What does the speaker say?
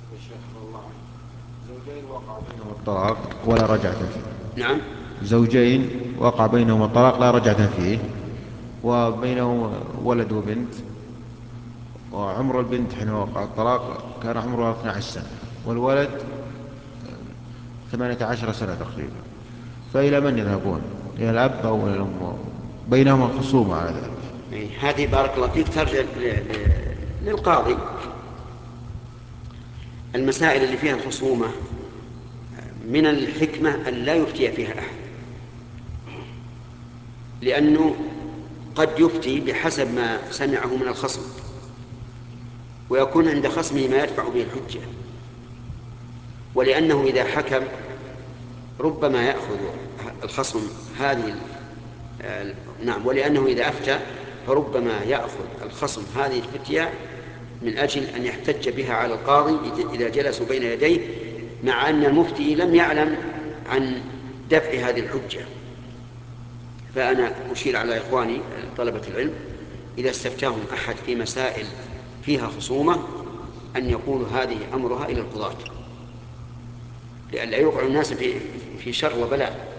الشيخ الله عنه زوجين وقع بينهما الطلاق ولا رجعة فيه. نعم. زوجين وقع بينهما الطلاق لا رجعة فيه، وبينهم ولد وبنت، وعمر البنت حين وقع الطلاق كان عمرها 12 سنة، والولد 18 سنة تقريبا. فإلى من يذهبون؟ إلى الأب أو إلى الأم؟ بينهما خصومة على ذلك. هذه بارك الله فيك ترجع للقاضي. المسائل اللي فيها الخصومة من الحكمة أن لا يفتي فيها أحد، لأنه قد يفتي بحسب ما سمعه من الخصم، ويكون عند خصمه ما يدفع به الحجة، ولأنه إذا حكم ربما يأخذ الخصم هذه نعم، ولأنه إذا أفتى فربما يأخذ الخصم هذه الفتية من أجل أن يحتج بها على القاضي إذا جلسوا بين يديه، مع أن المفتي لم يعلم عن دفع هذه الحجة. فأنا أشير على إخواني طلبة العلم إذا استفتاهم أحد في مسائل فيها خصومة أن يقولوا هذه أمرها إلى القضاة، لئلا يوقع الناس في شر وبلاء.